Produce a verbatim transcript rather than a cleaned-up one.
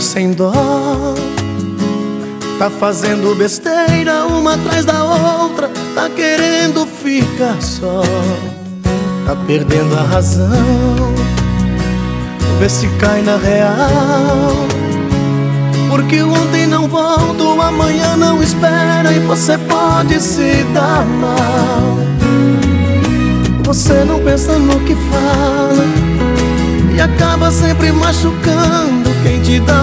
sem dó, tá fazendo besteira uma atrás da outra, tá querendo ficar só, tá perdendo a razão. Vê se cai na real, porque o ontem não volta, o amanhã não espera, e você pode se dar mal. Você não pensa no que fala e acaba sempre machucando quem te dá